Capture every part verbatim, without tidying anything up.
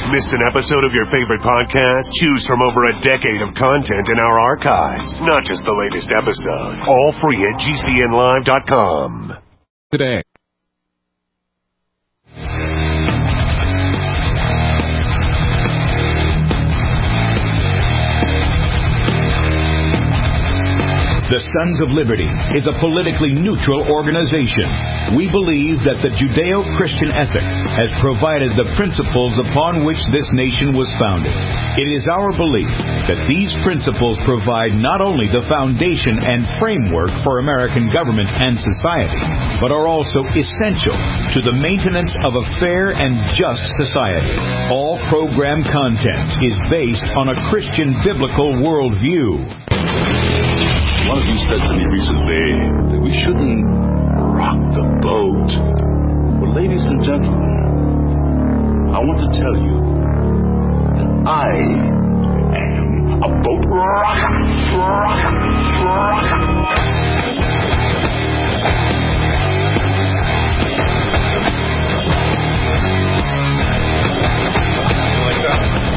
Missed an episode of your favorite podcast? Choose from over a decade of content in our archives. Not just the latest episode. All free at G C N live dot com. Today. The Sons of Liberty is a politically neutral organization. We believe that the Judeo-Christian ethic has provided the principles upon which this nation was founded. It is our belief that these principles provide not only the foundation and framework for American government and society, but are also essential to the maintenance of a fair and just society. All program content is based on a Christian biblical worldview. One of you said to me recently that we shouldn't rock the boat. Well, ladies and gentlemen, I want to tell you that I am a boat rocker. Rocker. Rocker. Like that.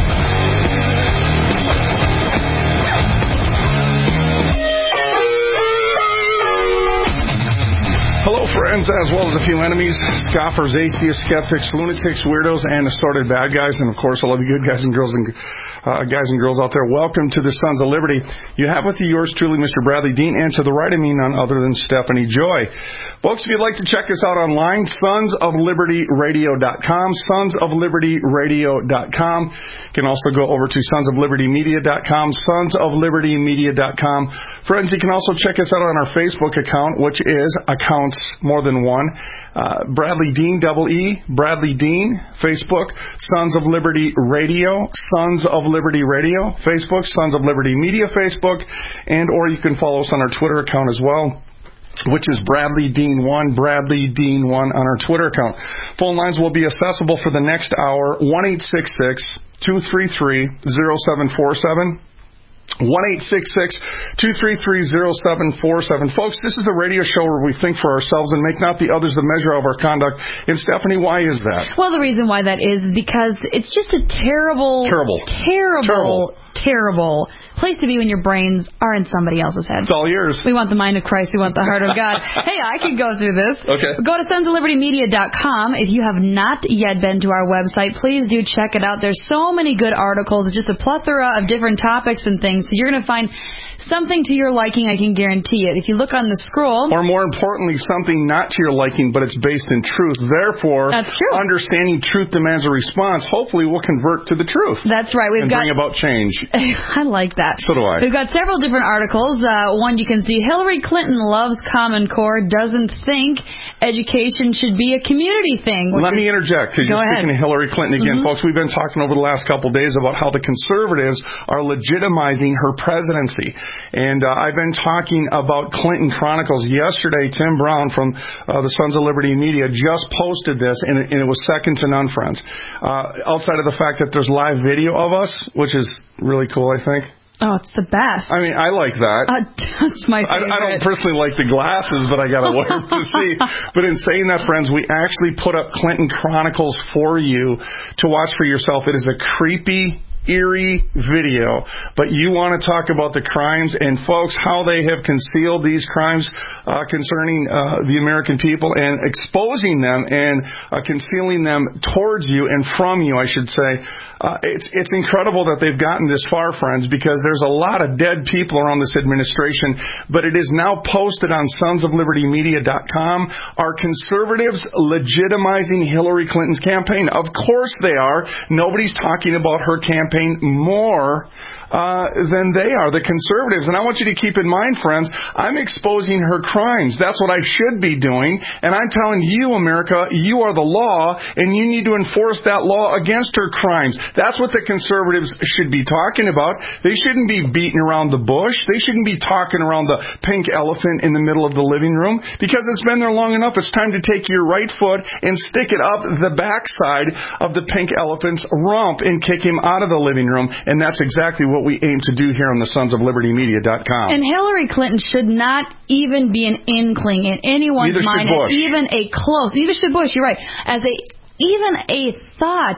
Hello, friends, as well as a few enemies, scoffers, atheists, skeptics, lunatics, weirdos, and assorted bad guys, and of course, all of you good guys and girls and uh, guys and girls out there. Welcome to the Sons of Liberty. You have with you yours truly, Mister Bradley Dean, and to the right of me, none other than Stephanie Joy. Folks, if you'd like to check us out online, sons of liberty radio dot com, sons of liberty radio dot com. You can also go over to sons of liberty media dot com, sons of liberty media dot com. Friends, you can also check us out on our Facebook account, which is accounts more than one. Uh, Bradley Dean, double E, Bradley Dean, Facebook, Sons of Liberty Radio, Sons of Liberty Radio, Facebook, Sons of Liberty Media, Facebook, and or you can follow us on our Twitter account as well, which is Bradley Dean one, Bradley Dean one on our Twitter account. Phone lines will be accessible for the next hour, one eight six six, two three three, zero seven four seven. one eight six six, two three three, zero seven four seven. Folks, this is the radio show where we think for ourselves and make not the others the measure of our conduct. And Stephanie, why is that? Well, the reason why that is because it's just a terrible, terrible, terrible, terrible, terrible place to be when your brains are in somebody else's head. It's all yours. We want the mind of Christ. We want the heart of God. Hey, I can go through this. Okay. Go to sons of liberty media dot com. If you have not yet been to our website, please do check it out. There's so many good articles. It's just a plethora of different topics and things. So you're going to find something to your liking, I can guarantee it. If you look on the scroll. Or more importantly, something not to your liking, but it's based in truth. Therefore, that's true. Understanding truth demands a response. Hopefully, we'll convert to the truth. That's right. We've and got, bring about change. I like that. So do I. We've got several different articles. Uh, one you can see, Hillary Clinton loves Common Core, doesn't think education should be a community thing. Let me interject, because you're ahead. speaking of Hillary Clinton again. Mm-hmm. Folks, we've been talking over the last couple of days about how the conservatives are legitimizing her presidency. And uh, I've been talking about Clinton Chronicles. Yesterday, Tim Brown from uh, the Sons of Liberty Media just posted this, and it, and it was second to none, friends. Uh, outside of the fact that there's live video of us, which is really cool, I think. Oh, it's the best. I mean, I like that. Uh, that's my favorite. I, I don't personally like the glasses, but I got to wear them to see. But in saying that, friends, we actually put up Clinton Chronicles for you to watch for yourself. It is a creepy, eerie video, but you want to talk about the crimes and, folks, how they have concealed these crimes uh, concerning uh, the American people and exposing them and uh, concealing them towards you and from you, I should say. Uh, it's it's incredible that they've gotten this far, friends, because there's a lot of dead people around this administration, but it is now posted on sons of liberty media dot com. Are conservatives legitimizing Hillary Clinton's campaign? Of course they are. Nobody's talking about her campaign more uh, than they are, the conservatives. And I want you to keep in mind, friends, I'm exposing her crimes. That's what I should be doing. And I'm telling you, America, you are the law, and you need to enforce that law against her crimes. That's what the conservatives should be talking about. They shouldn't be beating around the bush. They shouldn't be talking around the pink elephant in the middle of the living room, because it's been there long enough. It's time to take your right foot and stick it up the backside of the pink elephant's rump and kick him out of the living room. And that's exactly what we aim to do here on the sons of liberty media dot com. And Hillary Clinton should not even be an inkling in anyone's Neither mind, should Bush. even a close, neither should Bush, you're right, as a even a thought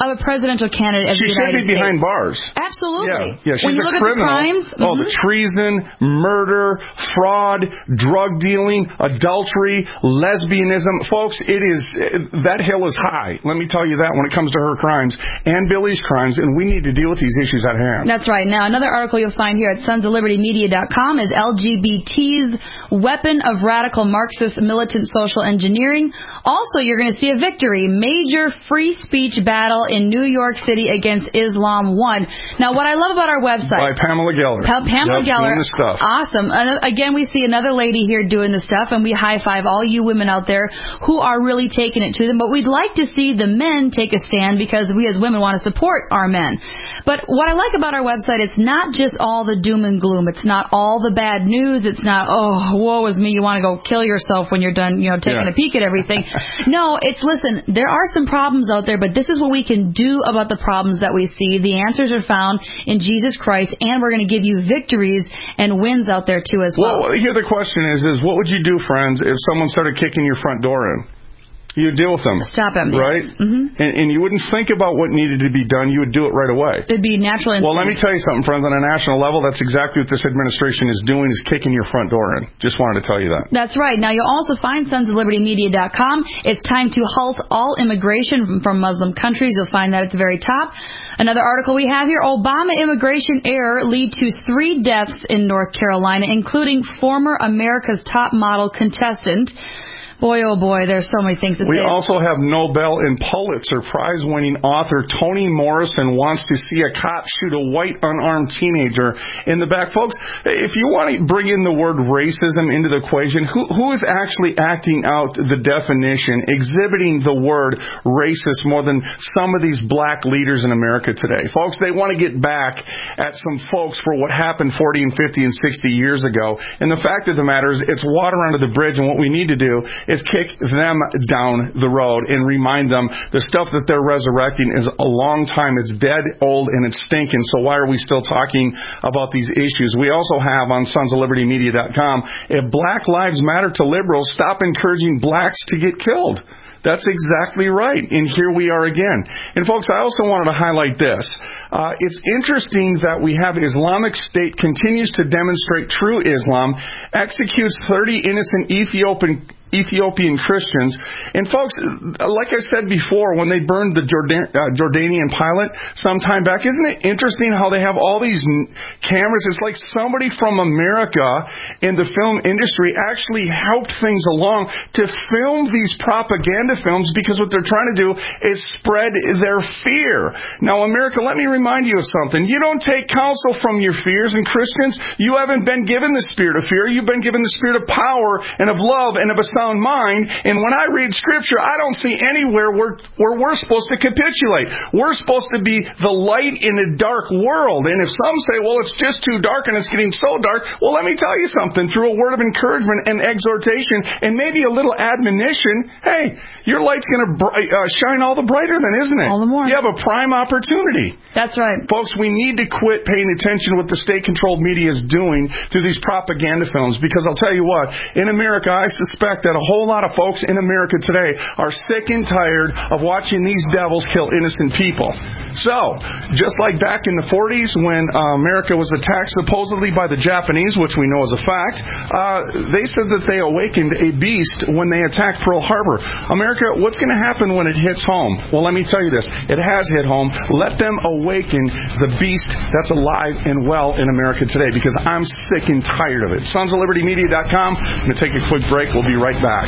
of a presidential candidate of she the United should be States. behind bars. Absolutely. Yeah, yeah she's when you a look criminal. at the crimes, oh, mm-hmm. the treason, murder, fraud, drug dealing, adultery, lesbianism. Folks, it is that hill is high. Let me tell you that when it comes to her crimes and Billy's crimes, and we need to deal with these issues at hand. That's right. Now, another article you'll find here at sons of liberty media dot com is L G B T's weapon of radical Marxist militant social engineering. Also, you're going to see a victory. Major free speech battle in New York City against Islam won. Now, what I love about our website. By Pamela Geller. Pa- Pamela yep, Geller. Doing the stuff. Awesome. And again, we see another lady here doing the stuff, and we high-five all you women out there who are really taking it to them. But we'd like to see the men take a stand because we as women want to support our men. But what I like about our website, it's not just all the doom and gloom. It's not all the bad news. It's not, oh, woe is me, you want to go kill yourself when you're done, you know, taking yeah. a peek at everything. No, it's, listen, there are some problems out there, but this is what we can do about the problems that we see. The answers are found in Jesus Christ, and we're going to give you victories and wins out there, too, as well. Well, here the question is, is what would you do, friends, if someone started kicking your front door in? You deal with them. Stop him. Right? Yes. Mm-hmm. And, and you wouldn't think about what needed to be done. You would do it right away. It'd be natural. Well, let me tell you something, friends. On a national level, that's exactly what this administration is doing, is kicking your front door in. Just wanted to tell you that. That's right. Now, you'll also find sons of liberty media dot com. It's time to halt all immigration from, from Muslim countries. You'll find that at the very top. Another article we have here, Obama immigration error lead to three deaths in North Carolina, including former America's Top Model contestant. Boy, oh boy, there's so many things to we say. We also have Nobel and Pulitzer Prize-winning author Toni Morrison wants to see a cop shoot a white unarmed teenager in the back. Folks, if you want to bring in the word racism into the equation, who, who is actually acting out the definition, exhibiting the word racist more than some of these black leaders in America today? Folks, they want to get back at some folks for what happened forty and fifty and sixty years ago. And the fact of the matter is, it's water under the bridge, and what we need to do is kick them down the road and remind them the stuff that they're resurrecting is a long time. It's dead, old, and it's stinking. So why are we still talking about these issues? We also have on sons of liberty media dot com, if Black Lives Matter to liberals, stop encouraging blacks to get killed. That's exactly right. And here we are again. And folks, I also wanted to highlight this. Uh, it's interesting that we have Islamic State continues to demonstrate true Islam, executes thirty innocent Ethiopian Ethiopian Christians. And folks, like I said before, when they burned the Jordan, uh, Jordanian pilot some time back, isn't it interesting how they have all these cameras? It's like somebody from America in the film industry actually helped things along to film these propaganda films, because what they're trying to do is spread their fear. Now, America, let me remind you of something. You don't take counsel from your fears, and Christians, you haven't been given the spirit of fear. You've been given the spirit of power and of love and of a sound mind. And when I read Scripture, I don't see anywhere where, where we're supposed to capitulate. We're supposed to be the light in a dark world. And if some say, well, it's just too dark and it's getting so dark, well, let me tell you something. Through a word of encouragement and exhortation and maybe a little admonition, hey, your light's going to bri- uh, shine all the brighter then, isn't it? All the more. You have a prime opportunity. That's right. Folks, we need to quit paying attention to what the state-controlled media is doing through these propaganda films, because I'll tell you what, in America, I suspect that a whole lot of folks in America today are sick and tired of watching these devils kill innocent people. So, just like back in the forties when uh, America was attacked supposedly by the Japanese, which we know is a fact, uh, they said that they awakened a beast when they attacked Pearl Harbor. America, what's going to happen when it hits home? Well, let me tell you this. It has hit home. Let them awaken the beast that's alive and well in America today, because I'm sick and tired of it. sons of liberty media dot com. I'm going to take a quick break. We'll be right back.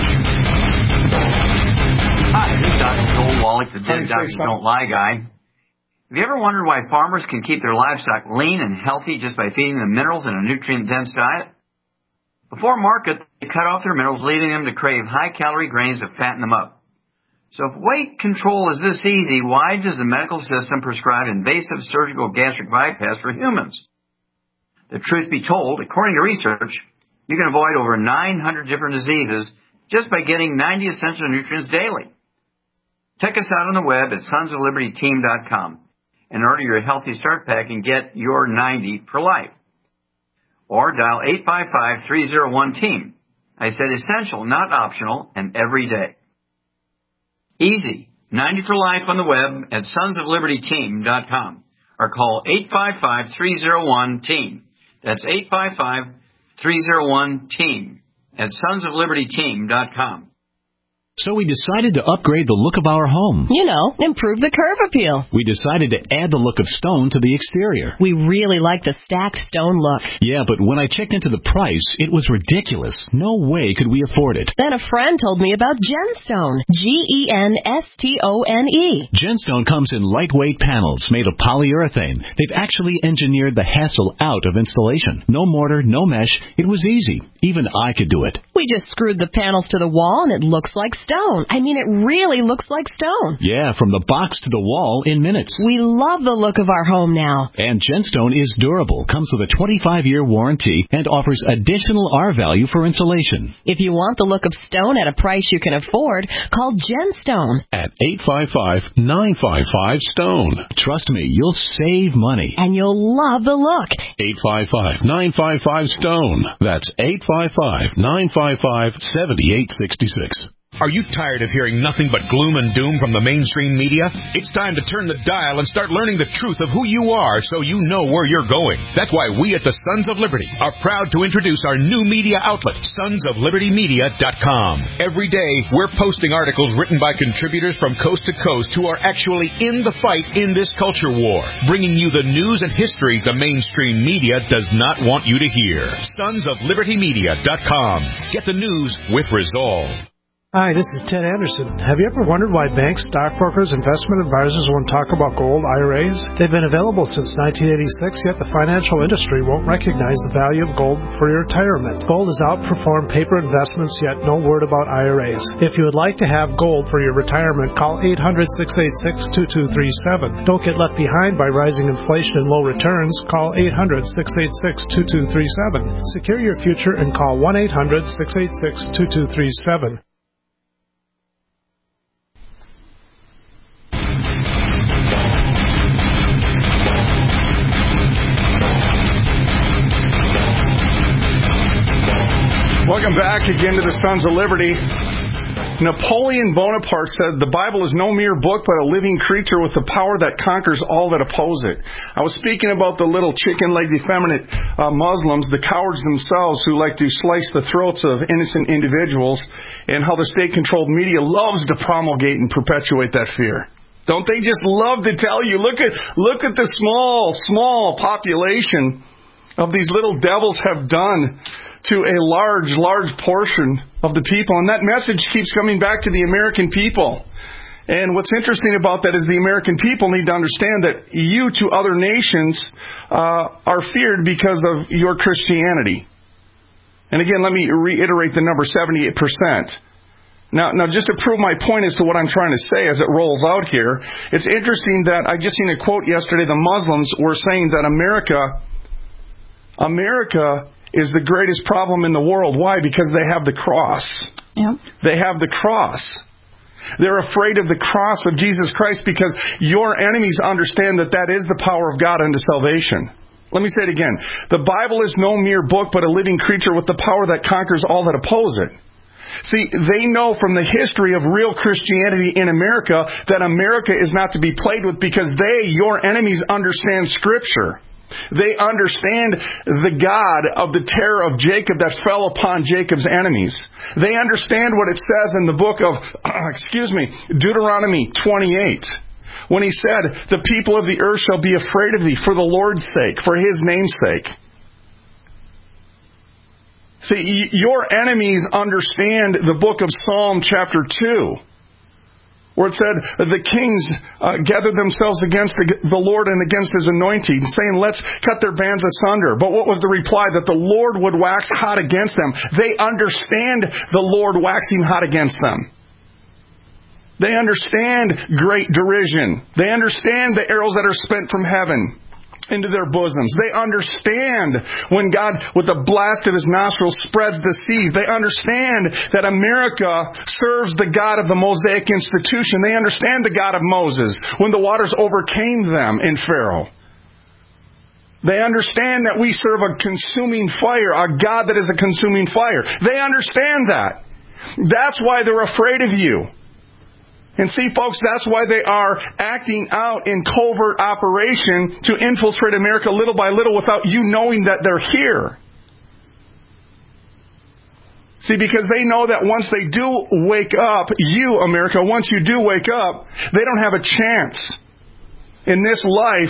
Hi, this is Doctor Joel Wallach, the Dead Doctors Don't Lie guy. Have you ever wondered why farmers can keep their livestock lean and healthy just by feeding them minerals in a nutrient-dense diet? Before market, they cut off their minerals, leaving them to crave high-calorie grains to fatten them up. So if weight control is this easy, why does the medical system prescribe invasive surgical gastric bypass for humans? The truth be told, according to research, you can avoid over nine hundred different diseases just by getting ninety essential nutrients daily. Check us out on the web at sons of liberty team dot com and order your Healthy Start Pack and get your ninety for life. Or dial eight five five, three oh one, team. I said essential, not optional, and every day. Easy. ninety for life on the web at sons of liberty team dot com or call eight five five, three oh one, team. That's eight five five, three oh one, team at sons of liberty team dot com. So we decided to upgrade the look of our home. You know, improve the curb appeal. We decided to add the look of stone to the exterior. We really like the stacked stone look. Yeah, but when I checked into the price, it was ridiculous. No way could we afford it. Then a friend told me about Genstone. G E N S T O N E. Genstone comes in lightweight panels made of polyurethane. They've actually engineered the hassle out of installation. No mortar, no mesh. It was easy. Even I could do it. We just screwed the panels to the wall and it looks like stone. I mean, it really looks like stone. Yeah, from the box to the wall in minutes. We love the look of our home now. And Genstone is durable, comes with a twenty-five year warranty, and offers additional R value for insulation. If you want the look of stone at a price you can afford, call Genstone at eight five five, nine five five, STONE. Trust me, you'll save money. And you'll love the look. eight five five, nine five five, STONE. That's eight five five, nine five five, seven eight six six. Are you tired of hearing nothing but gloom and doom from the mainstream media? It's time to turn the dial and start learning the truth of who you are so you know where you're going. That's why we at the Sons of Liberty are proud to introduce our new media outlet, sons of liberty media dot com. Every day, we're posting articles written by contributors from coast to coast who are actually in the fight in this culture war, bringing you the news and history the mainstream media does not want you to hear. sons of liberty media dot com. Get the news with resolve. Hi, this is Ted Anderson. Have you ever wondered why banks, stockbrokers, investment advisors won't talk about gold I R As? They've been available since nineteen eighty-six, yet the financial industry won't recognize the value of gold for your retirement. Gold has outperformed paper investments, yet no word about I R As. If you would like to have gold for your retirement, call eight hundred, six eight six, two two three seven. Don't get left behind by rising inflation and low returns. Call eight hundred, six eight six, two two three seven. Secure your future and call one eight hundred, six eight six, two two three seven. Welcome back again to the Sons of Liberty. Napoleon Bonaparte said, "The Bible is no mere book, but a living creature with the power that conquers all that oppose it." I was speaking about the little chicken-legged effeminate uh, Muslims, the cowards themselves who like to slice the throats of innocent individuals, and how the state-controlled media loves to promulgate and perpetuate that fear. Don't they just love to tell you, look at look at the small, small population of these little devils have done to a large, large portion of the people. And that message keeps coming back to the American people. And what's interesting about that is the American people need to understand that you to other nations uh, are feared because of your Christianity. And again, let me reiterate the number, seventy-eight percent. Now, now, just to prove my point as to what I'm trying to say as it rolls out here, it's interesting that I just seen a quote yesterday. The Muslims were saying that America, America is the greatest problem in the world. Why? Because they have the cross. Yep. They have the cross. They're afraid of the cross of Jesus Christ because your enemies understand that that is the power of God unto salvation. Let me say it again. The Bible is no mere book, but a living creature with the power that conquers all that oppose it. See, they know from the history of real Christianity in America that America is not to be played with because they, your enemies, understand Scripture. They understand the God of the terror of Jacob that fell upon Jacob's enemies. They understand what it says in the book of, excuse me, Deuteronomy twenty-eight. When he said, "The people of the earth shall be afraid of thee for the Lord's sake, for his name's sake." See, your enemies understand the book of Psalm chapter two. Where it said, the kings uh, gathered themselves against the, the Lord and against his anointing, saying, "Let's cut their bands asunder." But what was the reply? That the Lord would wax hot against them. They understand the Lord waxing hot against them. They understand great derision. They understand the arrows that are spent from heaven into their bosoms. They understand when God, with the blast of his nostrils, spreads the seas. They understand that America serves the God of the Mosaic institution. They understand the God of Moses when the waters overcame them in Pharaoh. They understand that we serve a consuming fire, a God that is a consuming fire. They understand that. That's why they're afraid of you. And see, folks, that's why they are acting out in covert operation to infiltrate America little by little without you knowing that they're here. See, because they know that once they do wake up, you, America, once you do wake up, they don't have a chance in this life,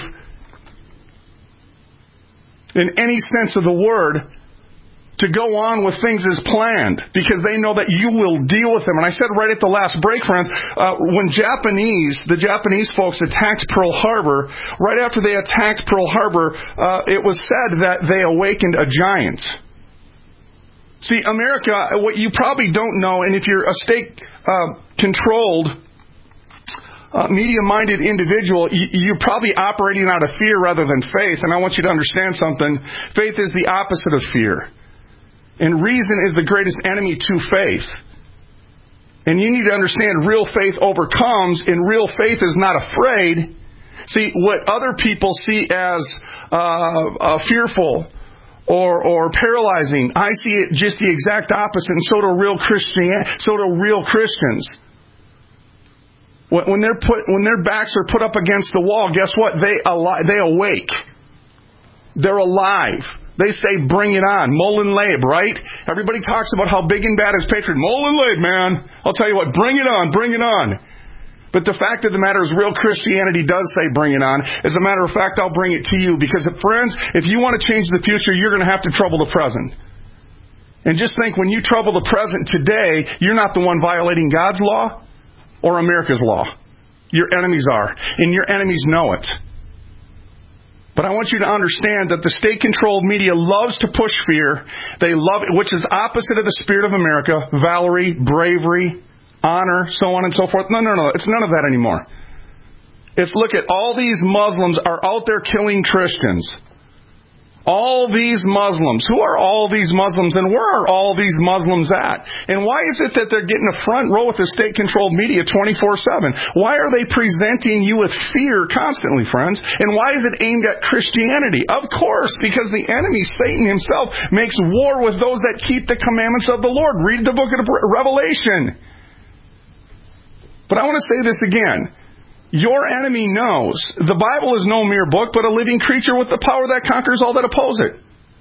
in any sense of the word, to go on with things as planned, because they know that you will deal with them. And I said right at the last break, friends, uh, when Japanese, the Japanese folks attacked Pearl Harbor, right after they attacked Pearl Harbor, uh, it was said that they awakened a giant. See, America, what you probably don't know, and if you're a state-controlled, uh, media-minded individual, you, you're probably operating out of fear rather than faith. And I want you to understand something. Faith is the opposite of fear. And reason is the greatest enemy to faith. And you need to understand real faith overcomes, and real faith is not afraid. See, what other people see as uh, uh, fearful or or paralyzing, I see it just the exact opposite, and so do real Christian, so do real Christians. When they're put, when their backs are put up against the wall, guess what? They ali- they awake. They're alive. They say, bring it on. Mullen Labe, right? Everybody talks about how big and bad is patriot. Mullen Labe, man. I'll tell you what, bring it on, bring it on. But the fact of the matter is, real Christianity does say bring it on. As a matter of fact, I'll bring it to you. Because, friends, if you want to change the future, you're going to have to trouble the present. And just think, when you trouble the present today, you're not the one violating God's law or America's law. Your enemies are. And your enemies know it. But I want you to understand that the state-controlled media loves to push fear. They love it, which is opposite of the spirit of America. Valor, bravery, honor, so on and so forth. No, no, no. It's none of that anymore. It's, look at, all these Muslims are out there killing Christians. All these Muslims. Who are all these Muslims, and where are all these Muslims at? And why is it that they're getting a front row with the state-controlled media twenty-four seven? Why are they presenting you with fear constantly, friends? And why is it aimed at Christianity? Of course, because the enemy, Satan himself, makes war with those that keep the commandments of the Lord. Read the book of Revelation. But I want to say this again. Your enemy knows the Bible is no mere book, but a living creature with the power that conquers all that oppose it.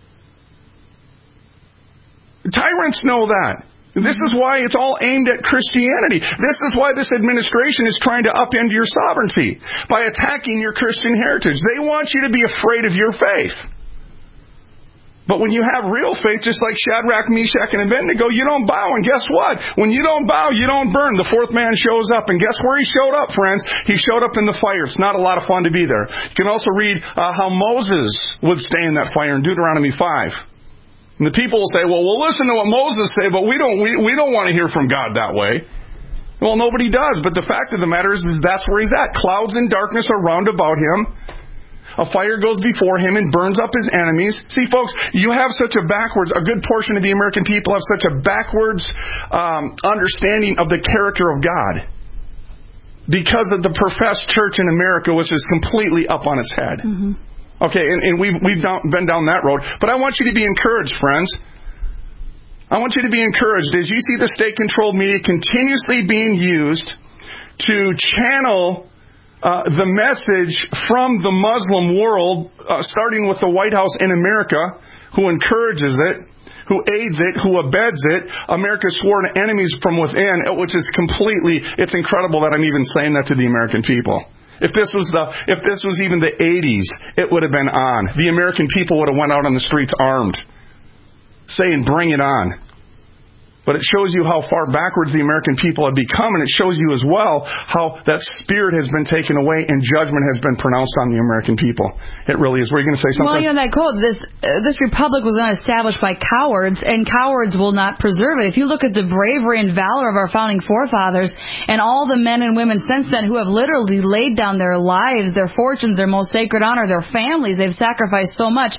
Tyrants know that. This is why it's all aimed at Christianity. This is why this administration is trying to upend your sovereignty by attacking your Christian heritage. They want you to be afraid of your faith. But when you have real faith, just like Shadrach, Meshach, and Abednego, you don't bow. And guess what? When you don't bow, you don't burn. The fourth man shows up. And guess where he showed up, friends? He showed up in the fire. It's not a lot of fun to be there. You can also read uh, how Moses would stay in that fire in Deuteronomy five. And the people will say, well, we'll listen to what Moses said, but we don't, we, we don't want to hear from God that way. Well, nobody does. But the fact of the matter is, is that's where he's at. Clouds and darkness are round about him. A fire goes before him and burns up his enemies. See, folks, you have such a backwards, a good portion of the American people have such a backwards um, understanding of the character of God because of the professed church in America, which is completely up on its head. Mm-hmm. Okay, and, and we've, we've down, been down that road. But I want you to be encouraged, friends. I want you to be encouraged as you see the state-controlled media continuously being used to channel Uh, the message from the Muslim world, uh, starting with the White House in America, who encourages it, who aids it, who abets it, America's sworn enemies from within, which is completely, it's incredible that I'm even saying that to the American people. If this was the, if this was even the eighties, it would have been on. The American people would have went out on the streets armed, saying, bring it on. But it shows you how far backwards the American people have become, and it shows you as well how that spirit has been taken away and judgment has been pronounced on the American people. It really is. Were you going to say something? Well, you know, that quote, this uh, this republic was not established by cowards, and cowards will not preserve it. If you look at the bravery and valor of our founding forefathers and all the men and women since then who have literally laid down their lives, their fortunes, their most sacred honor, their families, they've sacrificed so much.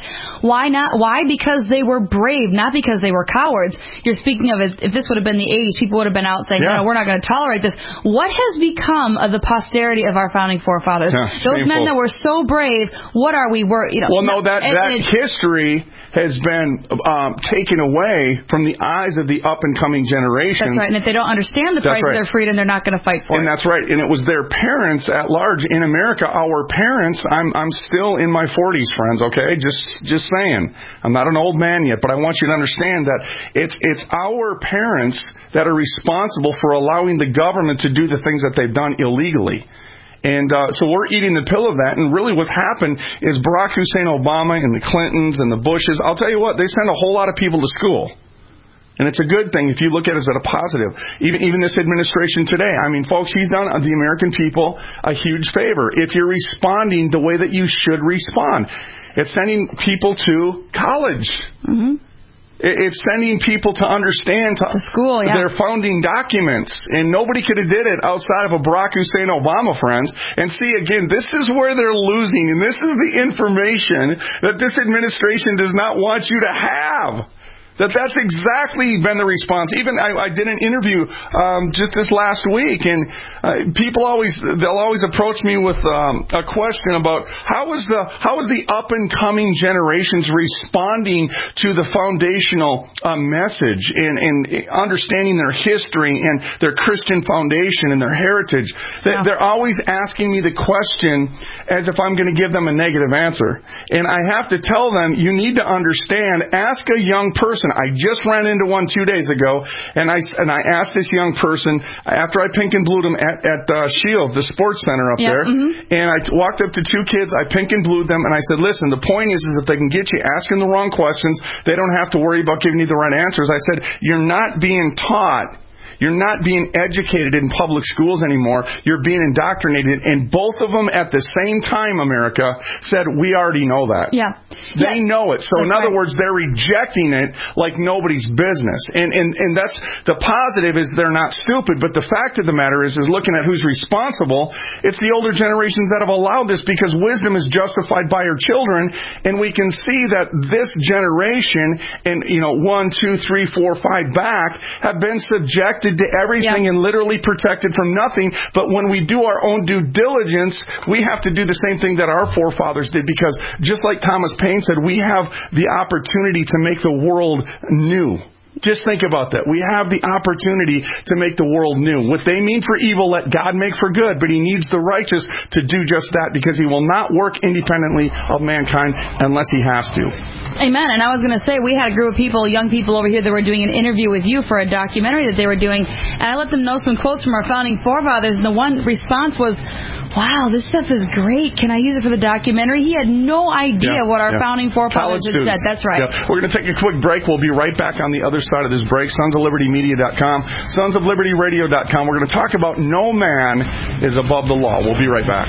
Why not? Why? Because they were brave, not because they were cowards. You're speaking of, if this would have been the eighties, people would have been out saying, yeah. no, no, we're not going to tolerate this. What has become of the posterity of our founding forefathers? Yeah, Those shameful. men that were so brave, what are we? Were, you know, well, no, that, and, that and history has been um, taken away from the eyes of the up-and-coming generation. That's right, and if they don't understand the that's price right. of their freedom, they're not going to fight for and it. And that's right, and it was their parents at large. In America, our parents, I'm I'm still in my forties, friends, okay? Just just saying. I'm not an old man yet, but I want you to understand that it's it's our parents that are responsible for allowing the government to do the things that they've done illegally. And uh, so we're eating the pill of that. And really what happened is Barack Hussein Obama and the Clintons and the Bushes, I'll tell you what, they send a whole lot of people to school. And it's a good thing if you look at it as a positive. Even even this administration today, I mean, folks, he's done the American people a huge favor. If you're responding the way that you should respond, it's sending people to college. Mm-hmm. It's sending people to understand to, to school, yeah. their founding documents. And nobody could have did it outside of a Barack Hussein Obama, friends. And see, again, this is where they're losing. And this is the information that this administration does not want you to have. That that's exactly been the response. Even I, I did an interview um, just this last week, and uh, people always they'll always approach me with um, a question about how is the how is the up and coming generations responding to the foundational uh, message and, and understanding their history and their Christian foundation and their heritage. They, yeah. They're always asking me the question as if I'm going to give them a negative answer, and I have to tell them you need to understand. Ask a young person. I just ran into one two days ago, and I and I asked this young person after I pink and blued them at at uh, Shields, the sports center up yeah, there, mm-hmm. and I t- walked up to two kids. I pink and blued them, and I said, "Listen, the point is, is if they can get you asking the wrong questions, they don't have to worry about giving you the right answers." I said, "You're not being taught." You're not being educated in public schools anymore. You're being indoctrinated. And both of them at the same time, America, said, we already know that. Yeah. They yeah. know it. So that's in other right. words, they're rejecting it like nobody's business. And, and, and that's the positive is they're not stupid. But the fact of the matter is, is looking at who's responsible, it's the older generations that have allowed this because wisdom is justified by our children. And we can see that this generation and, you know, one, two, three, four, five back have been subjected to everything yeah. and literally protected from nothing. But when we do our own due diligence, we have to do the same thing that our forefathers did, because just like Thomas Paine said, we have the opportunity to make the world new. Just think about that. We have the opportunity to make the world new. What they mean for evil, let God make for good. But He needs the righteous to do just that, because He will not work independently of mankind unless He has to. Amen. And I was going to say, we had a group of people, young people over here that were doing an interview with you for a documentary that they were doing. And I let them know some quotes from our founding forefathers. And the one response was, wow, this stuff is great. Can I use it for the documentary? He had no idea yeah, what our yeah. founding forefathers had said. That's right. Yeah. We're going to take a quick break. We'll be right back on the other side of this break. sons of liberty media dot com, sons of liberty radio dot com. We're going to talk about no man is above the law. We'll be right back.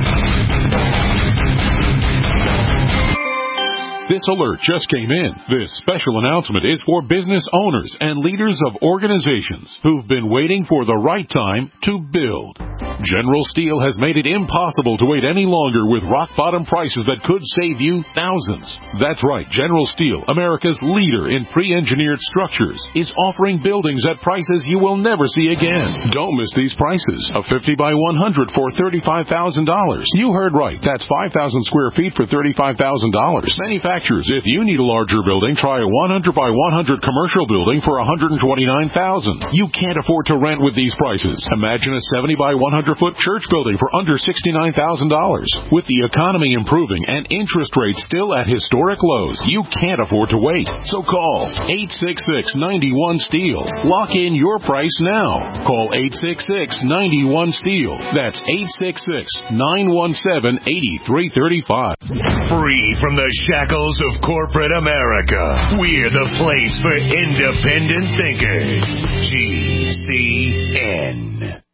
This alert just came in. This special announcement is for business owners and leaders of organizations who've been waiting for the right time to build. General Steel has made it impossible to wait any longer with rock-bottom prices that could save you thousands. That's right. General Steel, America's leader in pre-engineered structures, is offering buildings at prices you will never see again. Don't miss these prices. A fifty by one hundred for thirty-five thousand dollars. You heard right. That's five thousand square feet for thirty-five thousand dollars. Manufacturers, if you need a larger building, try a one hundred by one hundred commercial building for one hundred twenty-nine thousand dollars. You can't afford to rent with these prices. Imagine a seventy by one hundred foot church building for under sixty-nine thousand dollars. With the economy improving and interest rates still at historic lows, you can't afford to wait. So call eight six six, nine one, STEEL. Lock in your price now. Call eight six six, nine one, STEEL. That's eight six six, nine one seven, eight three three five. Free from the shackles of corporate America, we're the place for independent thinkers. G C N.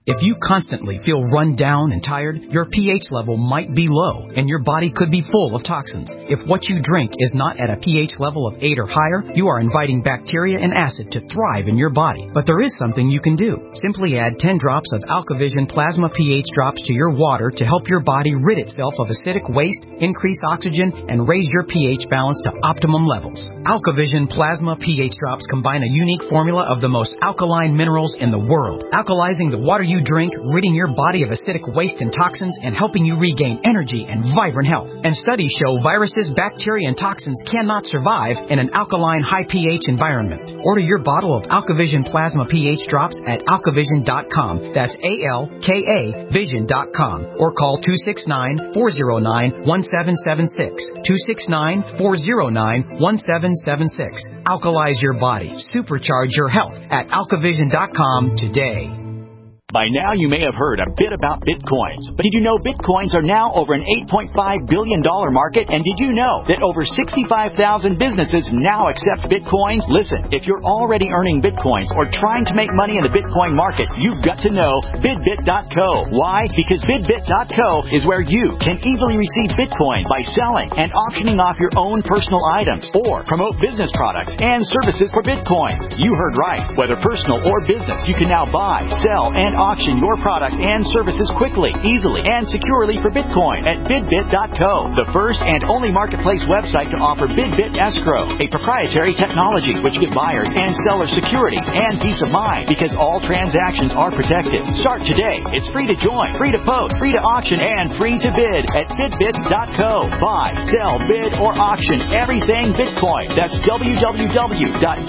If you constantly feel run down and tired, your pH level might be low, and your body could be full of toxins. If what you drink is not at a pH level of eight or higher, you are inviting bacteria and acid to thrive in your body. But there is something you can do. Simply add ten drops of AlkaVision Plasma pH drops to your water to help your body rid itself of acidic waste, increase oxygen, and raise your pH balance to optimum levels. AlkaVision Plasma pH drops combine a unique formula of the most alkaline minerals in the world, alkalizing the water you drink, ridding your body of acidic waste and toxins, and helping you regain energy and vibrant health. And studies show viruses, bacteria, and toxins cannot survive in an alkaline, high pH environment. Order your bottle of AlkaVision Plasma pH drops at alkavision dot com. That's A L K A vision dot com. Or call two six nine, four zero nine, one seven seven six. two six nine, four zero nine, one seven seven six. Alkalize your body. Supercharge your health at alkavision dot com today. By now, you may have heard a bit about Bitcoins. But did you know Bitcoins are now over an eight point five billion dollars market? And did you know that over sixty-five thousand businesses now accept Bitcoins? Listen, if you're already earning Bitcoins or trying to make money in the Bitcoin market, you've got to know Bidbit dot co. Why? Because Bidbit dot co is where you can easily receive Bitcoin by selling and auctioning off your own personal items or promote business products and services for Bitcoins. You heard right. Whether personal or business, you can now buy, sell, and auction your product and services quickly, easily, and securely for Bitcoin at Bidbit dot co, the first and only marketplace website to offer Bidbit Escrow, a proprietary technology which gives buyers and sellers security and peace of mind because all transactions are protected. Start today. It's free to join, free to post, free to auction, and free to bid at Bidbit dot co. Buy, sell, bid, or auction everything Bitcoin. That's w w w dot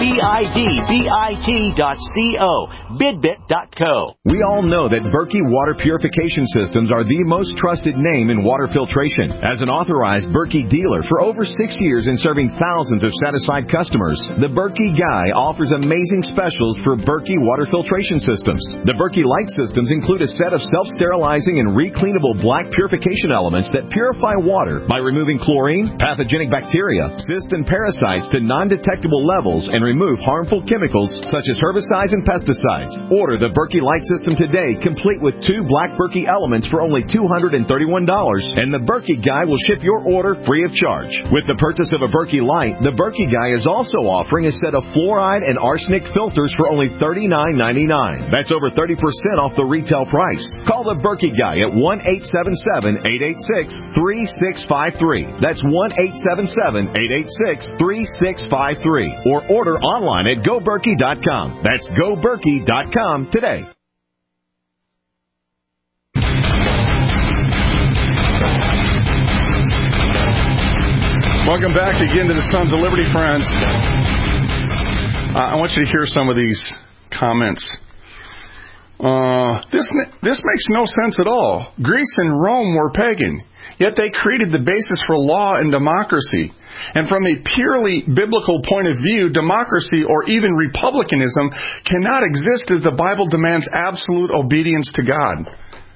bidbit dot co. Bidbit dot co. We all know that Berkey Water Purification Systems are the most trusted name in water filtration. As an authorized Berkey dealer for over six years in serving thousands of satisfied customers, the Berkey Guy offers amazing specials for Berkey Water Filtration Systems. The Berkey Light Systems include a set of self-sterilizing and recleanable black purification elements that purify water by removing chlorine, pathogenic bacteria, cysts, and parasites to non-detectable levels and remove harmful chemicals such as herbicides and pesticides. Order the Berkey Light System today, complete with two black Berkey elements for only two hundred thirty-one dollars, and the Berkey Guy will ship your order free of charge. With the purchase of a Berkey Light, the Berkey Guy is also offering a set of fluoride and arsenic filters for only thirty-nine ninety-nine. That's over thirty percent off the retail price. Call the Berkey Guy at one eight seven seven, eight eight six, three six five three. That's one eight seven seven, eight eight six, three six five three. Or order online at go berkey dot com. That's go berkey dot com today. Welcome back again to the Sons of Liberty, friends. Uh, I want you to hear some of these comments. Uh, this this makes no sense at all. Greece and Rome were pagan, yet they created the basis for law and democracy. And from a purely biblical point of view, democracy or even republicanism cannot exist as the Bible demands absolute obedience to God.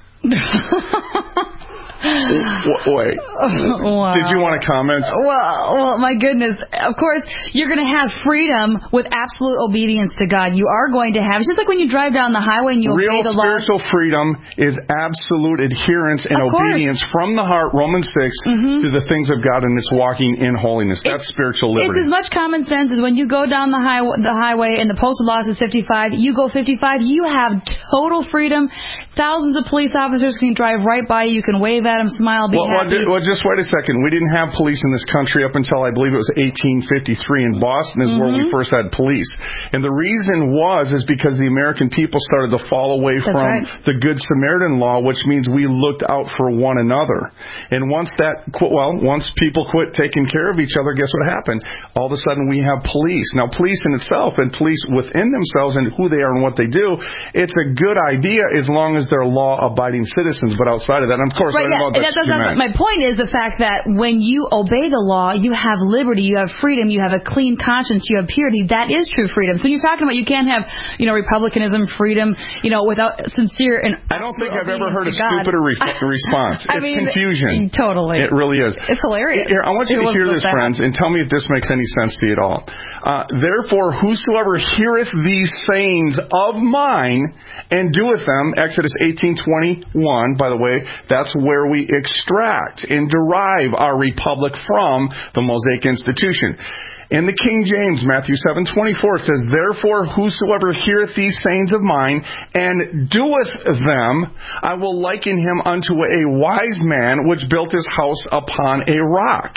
Wait. Wow. Did you want to comment? Well, well, my goodness. Of course, you're going to have freedom with absolute obedience to God. You are going to have. It's just like when you drive down the highway and you Real obey the law. Real spiritual freedom is absolute adherence and obedience from the heart, Romans six, mm-hmm. to the things of God, and it's walking in holiness. That's it's, spiritual liberty. It's as much common sense as when you go down the, high, the highway and the posted law says fifty-five, you go fifty-five, you have total freedom. Thousands of police officers can drive right by you. You can wave at them, smile, be well, happy. Well, just wait a second. We didn't have police in this country up until I believe it was eighteen fifty-three in Boston is mm-hmm. where we first had police. And the reason was is because the American people started to fall away That's from right. the Good Samaritan law, which means we looked out for one another. And once that, well, once people quit taking care of each other, guess what happened? All of a sudden we have police. Now, police in itself and police within themselves and who they are and what they do, it's a good idea as long as they're law-abiding citizens. But outside of that, and of course, right, I about that, that's that's, my point is the fact that when you obey the law, you have liberty, you have freedom, you have a clean conscience, you have purity. That is true freedom. So you're talking about you can't have, you know, republicanism, freedom, you know, without sincere and I don't think I've ever heard a God. stupider re- response. It's I mean, confusion. Totally. It really is. It's hilarious. Here, I want you it to hear so this, sad. friends, and tell me if this makes any sense to you at all. Uh, Therefore, whosoever heareth these sayings of mine and doeth them, Exodus eighteen twenty-one, by the way, that's where we extract and derive our republic from, the Mosaic institution. In the King James, Matthew seven twenty-four, it says, Therefore, whosoever heareth these sayings of mine and doeth them, I will liken him unto a wise man which built his house upon a rock.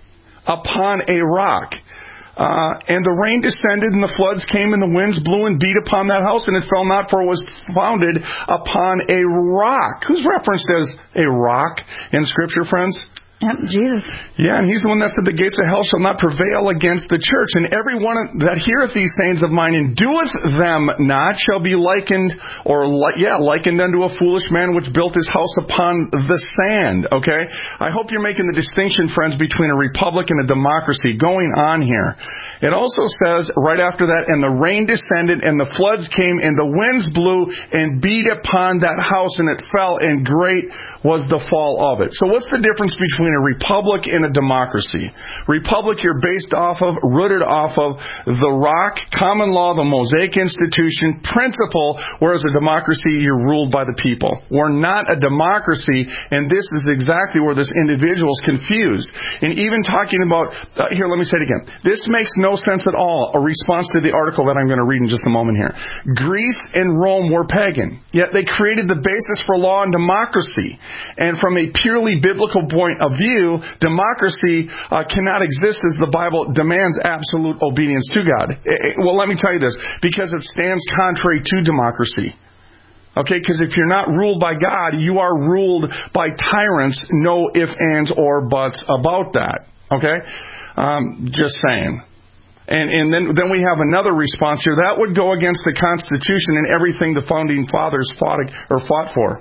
Upon a rock. Uh, and the rain descended, and the floods came, and the winds blew and beat upon that house, and it fell not, for it was founded upon a rock. Who's referenced as a rock in Scripture, friends? Yep, Jesus. Yeah, and he's the one that said the gates of hell shall not prevail against the church. And every one that heareth these sayings of mine and doeth them not shall be likened, or li- yeah, likened unto a foolish man which built his house upon the sand. Okay? I hope you're making the distinction, friends, between a republic and a democracy going on here. It also says, right after that, and the rain descended, and the floods came, and the winds blew and beat upon that house, and it fell, and great was the fall of it. So what's the difference between a republic and a democracy? Republic, you're based off of, rooted off of the rock, common law, the Mosaic institution, principle, whereas a democracy, you're ruled by the people. We're not a democracy, and this is exactly where this individual is confused. And even talking about, uh, here, let me say it again. This makes no sense at all, a response to the article that I'm going to read in just a moment here. Greece and Rome were pagan, yet they created the basis for law and democracy. And from a purely biblical point of view, democracy uh, cannot exist as the Bible demands absolute obedience to God. It, it, well, let me tell you this, because it stands contrary to democracy. Okay, because if you're not ruled by God, you are ruled by tyrants, no ifs, ands, or buts about that. Okay? Um, just saying. And, and then, then we have another response here. That would go against the Constitution and everything the Founding Fathers fought or fought for.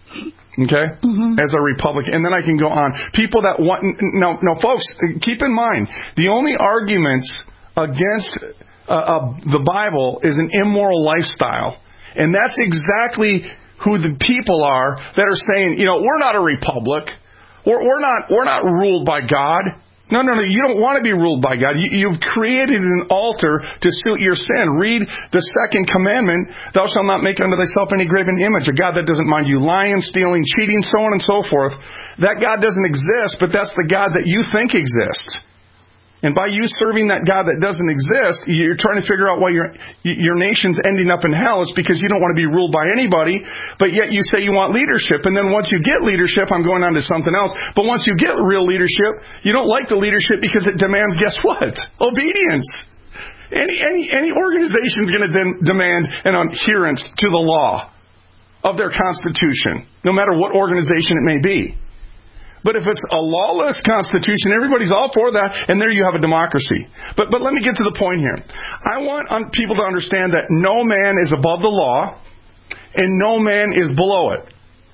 Okay? Mm-hmm. As a republic. And then I can go on. People that want... No, no, folks, keep in mind, the only arguments against uh, uh, the Bible is an immoral lifestyle. And that's exactly who the people are that are saying, you know, we're not a republic. We're, we're not we're not ruled by God. No, no, no, you don't want to be ruled by God. You, you've created an altar to suit your sin. Read the second commandment, thou shalt not make unto thyself any graven image, a God that doesn't mind you lying, stealing, cheating, so on and so forth. That God doesn't exist, but that's the God that you think exists. And by you serving that God that doesn't exist, you're trying to figure out why your your nation's ending up in hell. It's because you don't want to be ruled by anybody, but yet you say you want leadership. And then once you get leadership, I'm going on to something else, but once you get real leadership, you don't like the leadership because it demands, guess what? Obedience. Any any any organization is going to de- demand an adherence to the law of their constitution, no matter what organization it may be. But if it's a lawless constitution, everybody's all for that, and there you have a democracy. But but let me get to the point here. I want un- people to understand that no man is above the law, and no man is below it.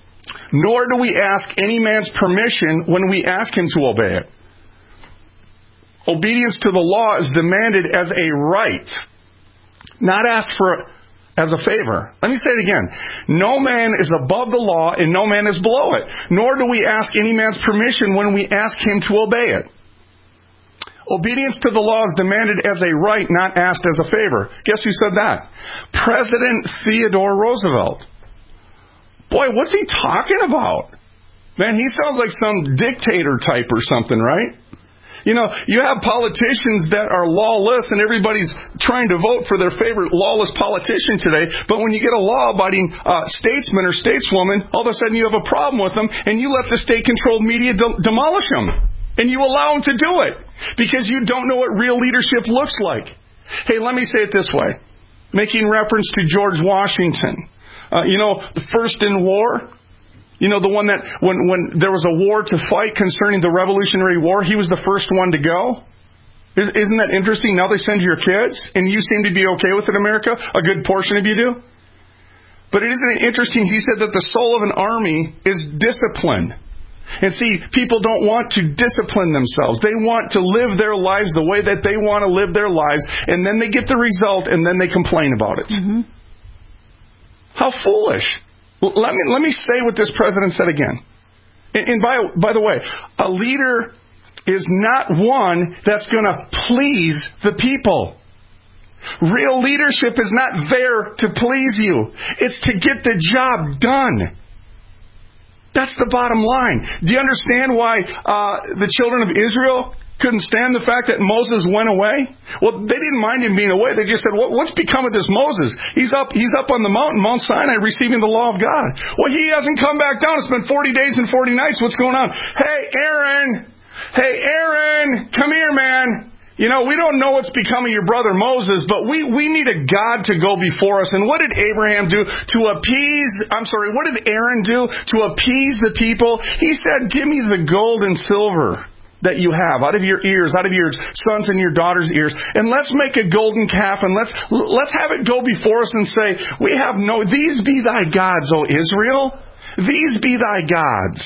Nor do we ask any man's permission when we ask him to obey it. Obedience to the law is demanded as a right, not asked for as a favor. Let me say it again. No man is above the law and no man is below it. Nor do we ask any man's permission when we ask him to obey it. Obedience to the law is demanded as a right, not asked as a favor. Guess who said that? President Theodore Roosevelt. Boy, what's he talking about? Man, he sounds like some dictator type or something, right? You know, you have politicians that are lawless and everybody's trying to vote for their favorite lawless politician today. But when you get a law-abiding uh, statesman or stateswoman, all of a sudden you have a problem with them and you let the state-controlled media de- demolish them. And you allow them to do it because you don't know what real leadership looks like. Hey, let me say it this way. Making reference to George Washington. Uh, you know, the first in war... You know, the one that when, when there was a war to fight concerning the Revolutionary War, he was the first one to go. Isn't that interesting? Now they send your kids, and you seem to be okay with it, America. A good portion of you do. But it isn't interesting? He said that the soul of an army is discipline. And see, people don't want to discipline themselves. They want to live their lives the way that they want to live their lives, and then they get the result, and then they complain about it. Mm-hmm. How foolish. Let me, let me say what this president said again. And, and by, by the way, a leader is not one that's going to please the people. Real leadership is not there to please you. It's to get the job done. That's the bottom line. Do you understand why uh, the children of Israel couldn't stand the fact that Moses went away? Well, they didn't mind him being away. They just said, what, what's become of this Moses? He's up He's up on the mountain, Mount Sinai, receiving the law of God. Well, he hasn't come back down. It's been forty days and forty nights. What's going on? Hey, Aaron. Hey, Aaron. Come here, man. You know, we don't know what's become of your brother Moses, but we, we need a God to go before us. And what did Abraham do to appease, I'm sorry, what did Aaron do to appease the people? He said, give me the gold and silver that you have out of your ears, out of your sons and your daughters' ears, and let's make a golden calf, and let's let's have it go before us and say, we have no, these be thy gods, O Israel. These be thy gods.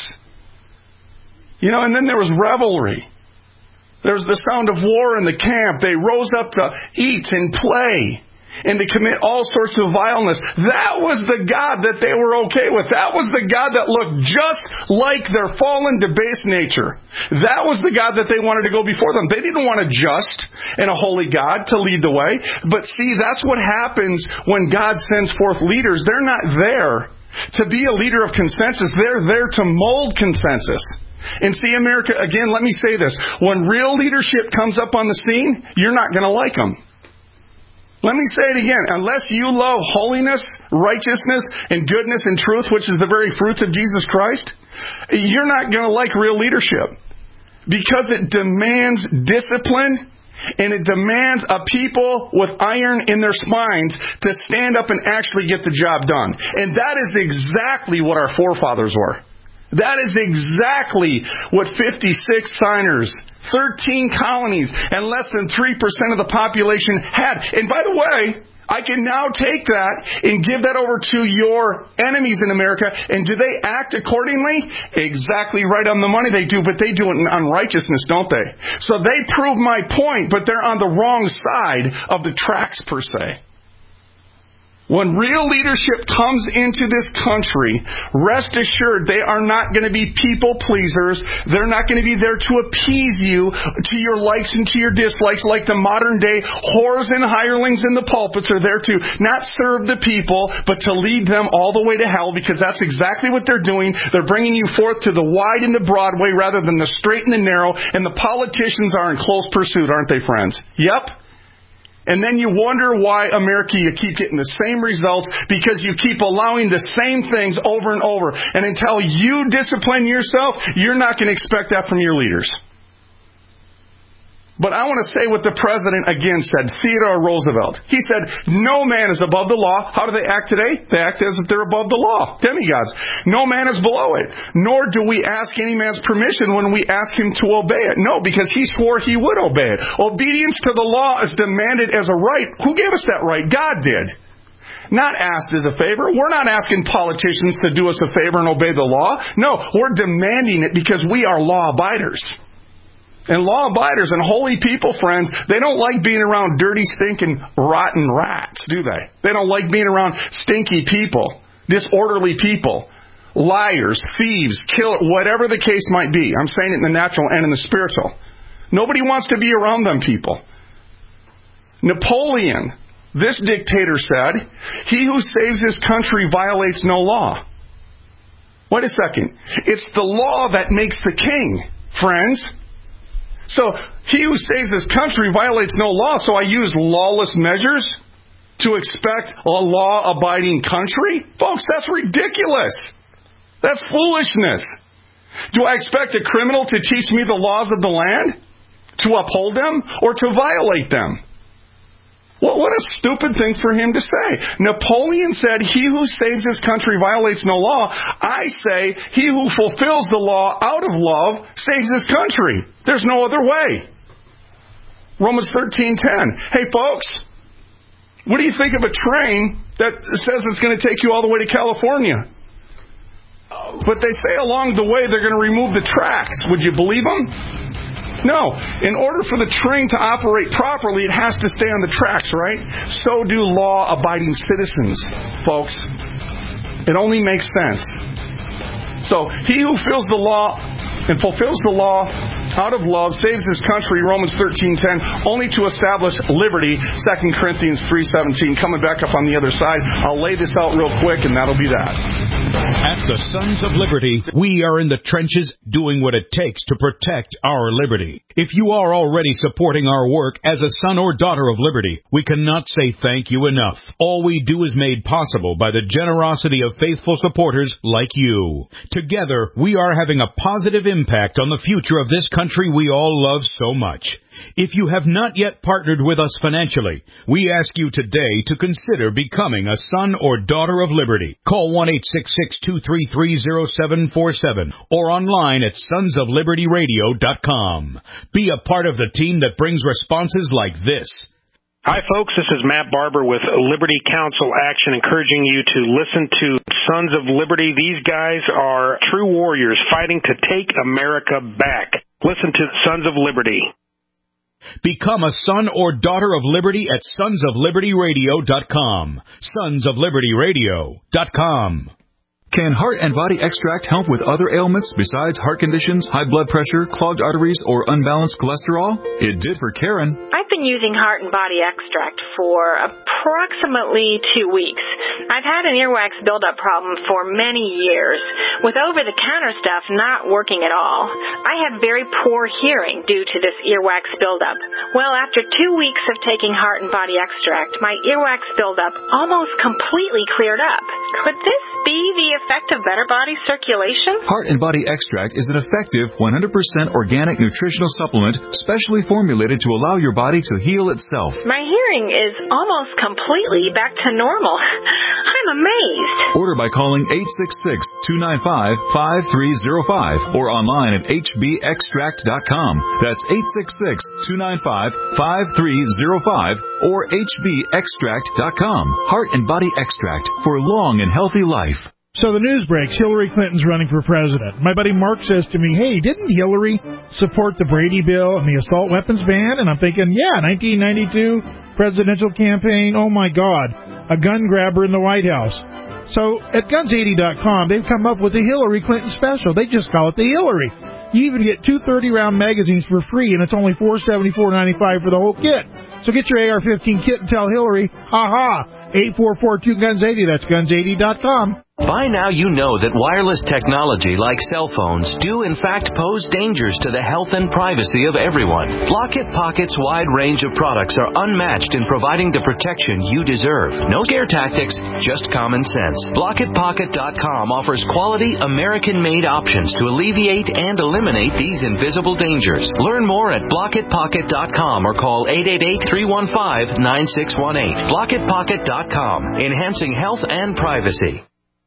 You know, and then there was revelry. There's the sound of war in the camp. They rose up to eat and play and to commit all sorts of vileness. That was the God that they were okay with. That was the God that looked just like their fallen, debased nature. That was the God that they wanted to go before them. They didn't want a just and a holy God to lead the way. But see, that's what happens when God sends forth leaders. They're not there to be a leader of consensus. They're there to mold consensus. And see, America, again, let me say this. When real leadership comes up on the scene, you're not going to like them. Let me say it again. Unless you love holiness, righteousness, and goodness and truth, which is the very fruits of Jesus Christ, you're not going to like real leadership. Because it demands discipline, and it demands a people with iron in their spines to stand up and actually get the job done. And that is exactly what our forefathers were. That is exactly what fifty-six signers, thirteen colonies, and less than three percent of the population had. And by the way, I can now take that and give that over to your enemies in America. And do they act accordingly? Exactly right on the money they do, but they do it in unrighteousness, don't they? So they prove my point, but they're on the wrong side of the tracks, per se. When real leadership comes into this country, rest assured they are not going to be people pleasers. They're not going to be there to appease you to your likes and to your dislikes like the modern day whores and hirelings in the pulpits are there to not serve the people, but to lead them all the way to hell, because that's exactly what they're doing. They're bringing you forth to the wide and the broad way rather than the straight and the narrow, and the politicians are in close pursuit, aren't they, friends? Yep. And then you wonder why, America, you keep getting the same results, because you keep allowing the same things over and over. And until you discipline yourself, you're not going to expect that from your leaders. But I want to say what the president again said, Theodore Roosevelt. He said, no man is above the law. How do they act today? They act as if they're above the law. Demigods. No man is below it. Nor do we ask any man's permission when we ask him to obey it. No, because he swore he would obey it. Obedience to the law is demanded as a right. Who gave us that right? God did. Not asked as a favor. We're not asking politicians to do us a favor and obey the law. No, we're demanding it because we are law abiders. And law abiders and holy people, friends, they don't like being around dirty, stinking, rotten rats, do they? They don't like being around stinky people, disorderly people, liars, thieves, killers, whatever the case might be. I'm saying it in the natural and in the spiritual. Nobody wants to be around them people. Napoleon, this dictator, said, he who saves his country violates no law. Wait a second. It's the law that makes the king, friends. So, he who saves his country violates no law, so I use lawless measures to expect a law-abiding country? Folks, that's ridiculous. That's foolishness. Do I expect a criminal to teach me the laws of the land? To uphold them? Or to violate them? Well, what a stupid thing for him to say. Napoleon said, he who saves his country violates no law. I say, he who fulfills the law out of love saves his country. There's no other way. Romans thirteen ten. Hey, folks, what do you think of a train that says it's going to take you all the way to California? but they say along the way they're going to remove the tracks. Would you believe them? No. In order for the train to operate properly, it has to stay on the tracks, right? So do law-abiding citizens, folks. It only makes sense. So he who fulfills the law and fulfills the law out of love saves his country, Romans thirteen ten, only to establish liberty, Second Corinthians three seventeen. Coming back up on the other side, I'll lay this out real quick, and that'll be that. At the Sons of Liberty, we are in the trenches doing what it takes to protect our liberty. If you are already supporting our work as a son or daughter of liberty, we cannot say thank you enough. All we do is made possible by the generosity of faithful supporters like you. Together, we are having a positive impact on the future of this country we all love so much. If you have not yet partnered with us financially, we ask you today to consider becoming a son or daughter of liberty. Call one eight six six, two three three, zero seven four seven or online at sons of liberty radio dot com. Be a part of the team that brings responses like this. Hi, folks. This is Matt Barber with Liberty Council Action, encouraging you to listen to Sons of Liberty. These guys are true warriors fighting to take America back. Listen to Sons of Liberty. Become a son or daughter of liberty at sons of liberty radio dot com. sons of liberty radio dot com. Can Heart and Body Extract help with other ailments besides heart conditions, high blood pressure, clogged arteries, or unbalanced cholesterol? It did for Karen. I've been using Heart and Body Extract for approximately two weeks. I've had an earwax buildup problem for many years, with over-the-counter stuff not working at all. I have very poor hearing due to this earwax buildup. Well, after two weeks of taking Heart and Body Extract, my earwax buildup almost completely cleared up. Could this be the effect of better body circulation? Heart and Body Extract is an effective one hundred percent organic nutritional supplement specially formulated to allow your body to heal itself. My hearing is almost completely back to normal. I'm amazed. Order by calling eight six six, two nine five, five three zero five or online at h b extract dot com. That's eight six six, two nine five, five three zero five or h b extract dot com. Heart and Body Extract for long and healthy life. So the news breaks, Hillary Clinton's running for president. My buddy Mark says to me, hey, didn't Hillary support the Brady bill and the assault weapons ban? And I'm thinking, yeah, nineteen ninety-two presidential campaign, oh my God, a gun grabber in the White House. So at guns eighty dot com, they've come up with the Hillary Clinton special. They just call it the Hillary. You even get two thirty-round magazines for free, and it's only four seventy-four ninety-five for the whole kit. So get your A R fifteen kit and tell Hillary, ha-ha, eight four four two guns eighty. That's guns eighty dot com. By now you know that wireless technology like cell phones do in fact pose dangers to the health and privacy of everyone. Blockit Pocket's wide range of products are unmatched in providing the protection you deserve. No scare tactics, just common sense. Blockit Pocket dot com offers quality American-made options to alleviate and eliminate these invisible dangers. Learn more at Blockit Pocket dot com or call eight eight eight, three one five, nine six one eight. Blockit Pocket dot com, enhancing health and privacy.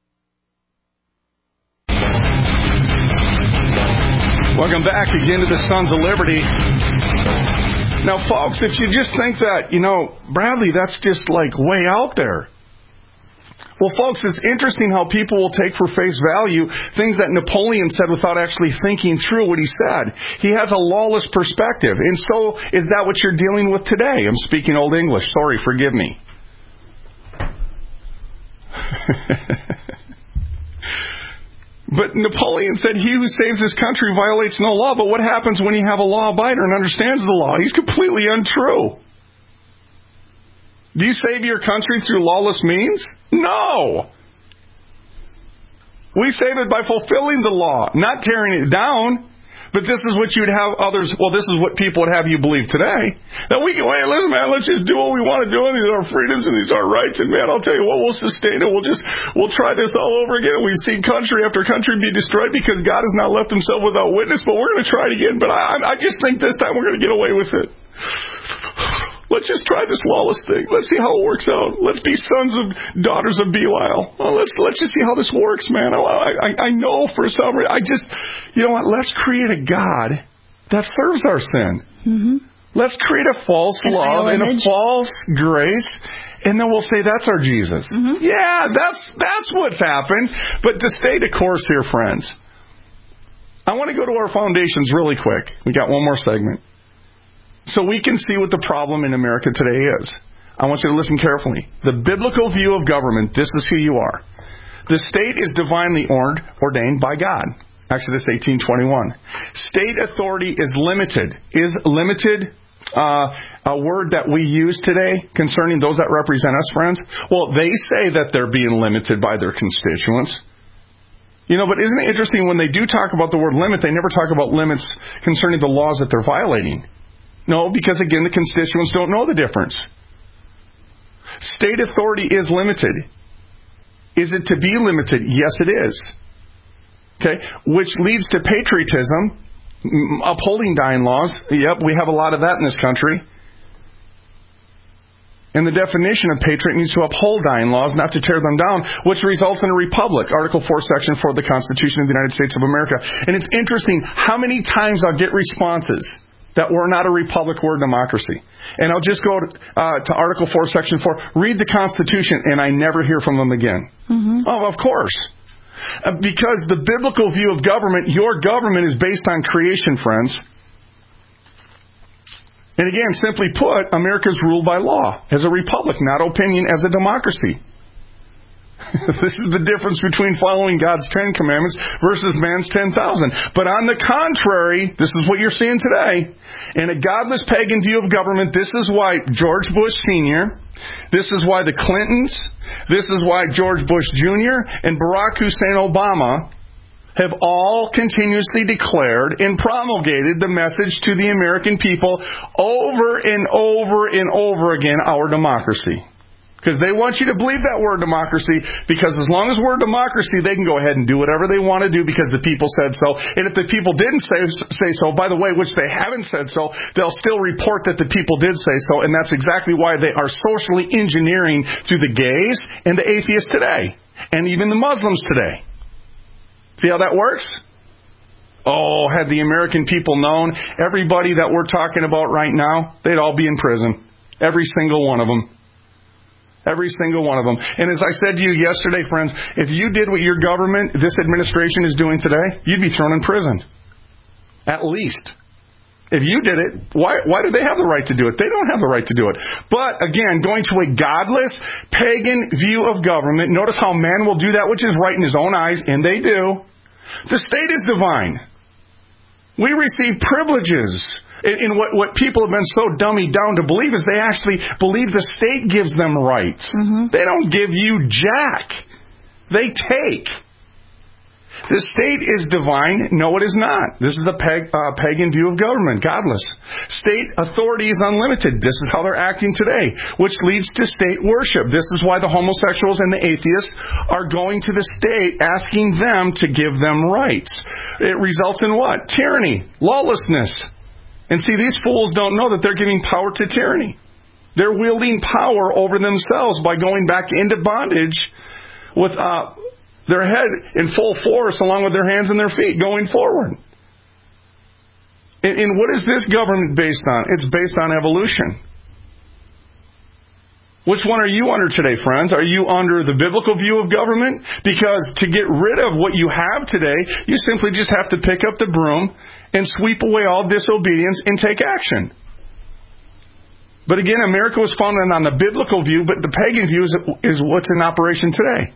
Welcome back again to the Sons of Liberty. Now, folks, if you just think that, you know, Bradley, that's just like way out there. Well, folks, it's interesting how people will take for face value things that Napoleon said without actually thinking through what he said. He has a lawless perspective. And so is that what you're dealing with today? I'm speaking Old English. Sorry, forgive me. But Napoleon said, he who saves his country violates no law. But what happens when you have a law-abider and understands the law? He's completely untrue. Do you save your country through lawless means? No. We save it by fulfilling the law, not tearing it down. But this is what you'd have others, well, this is what people would have you believe today. That we can, wait, listen, man, let's just do what we want to do, and these are our freedoms, and these are our rights, and man, I'll tell you what, we'll sustain it, we'll just, we'll try this all over again. We've seen country after country be destroyed because God has not left himself without witness, but we're going to try it again. But I, I just think this time we're going to get away with it. Let's just try this lawless thing. Let's see how it works out. Let's be sons of daughters of Belial. Well, let's let's just see how this works, man. I, I, I know for some reason, I just, you know what? Let's create a God that serves our sin. Mm-hmm. Let's create a false An love and a false grace And then we'll say that's our Jesus. Mm-hmm. Yeah, that's that's what's happened. But to stay the course here, friends, I want to go to our foundations really quick. We got one more segment. So we can see what the problem in America today is. I want you to listen carefully. The biblical view of government, this is who you are. The state is divinely ordained by God. Exodus eighteen twenty-one. State authority is limited. Is limited uh, a word that we use today concerning those that represent us, friends? Well, they say that they're being limited by their constituents. You know, but isn't it interesting when they do talk about the word limit, they never talk about limits concerning the laws that they're violating? No, because again, the constituents don't know the difference. State authority is limited. Is it to be limited? Yes, it is. Okay, which leads to patriotism, upholding dying laws. Yep, we have a lot of that in this country. And the definition of patriot means to uphold dying laws, not to tear them down, which results in a republic. Article four, Section four of the Constitution of the United States of America. And it's interesting how many times I'll get responses that we're not a republic, we're a democracy. And I'll just go to, uh, to Article four, Section four, read the Constitution, and I never hear from them again. Mm-hmm. Oh, of course. Uh, because the biblical view of government, your government is based on creation, friends. And again, simply put, America is ruled by law as a republic, not opinion as a democracy. This is the difference between following God's Ten Commandments versus man's ten thousand. But on the contrary, this is what you're seeing today. In a godless pagan view of government, this is why George Bush Senior, this is why the Clintons, this is why George Bush Junior and Barack Hussein Obama have all continuously declared and promulgated the message to the American people over and over and over again, our democracy. Because they want you to believe that we're a democracy, because as long as we're a democracy, they can go ahead and do whatever they want to do because the people said so. And if the people didn't say, say so, by the way, which they haven't said so, they'll still report that the people did say so. And that's exactly why they are socially engineering through the gays and the atheists today. And even the Muslims today. See how that works? Oh, had the American people known, everybody that we're talking about right now, they'd all be in prison. Every single one of them. Every single one of them. And as I said to you yesterday, friends, if you did what your government, this administration is doing today, you'd be thrown in prison. At least. If you did it, why, why do they have the right to do it? They don't have the right to do it. But again, going to a godless, pagan view of government, notice how man will do that which is right in his own eyes, and they do. The state is divine. We receive privileges. In what, what people have been so dummied down to believe is they actually believe the state gives them rights. Mm-hmm. They don't give you jack. They take. The state is divine. No, it is not. This is a pag, uh, pagan view of government, godless. State authority is unlimited. This is how they're acting today, which leads to state worship. This is why the homosexuals and the atheists are going to the state, asking them to give them rights. It results in what? Tyranny, lawlessness. And see, these fools don't know that they're giving power to tyranny. They're wielding power over themselves by going back into bondage with uh, their head in full force along with their hands and their feet going forward. And, and what is this government based on? It's based on evolution. Which one are you under today, friends? Are you under the biblical view of government? Because to get rid of what you have today, you simply just have to pick up the broom and sweep away all disobedience and take action. But again, America was founded on the biblical view, but the pagan view is, is what's in operation today.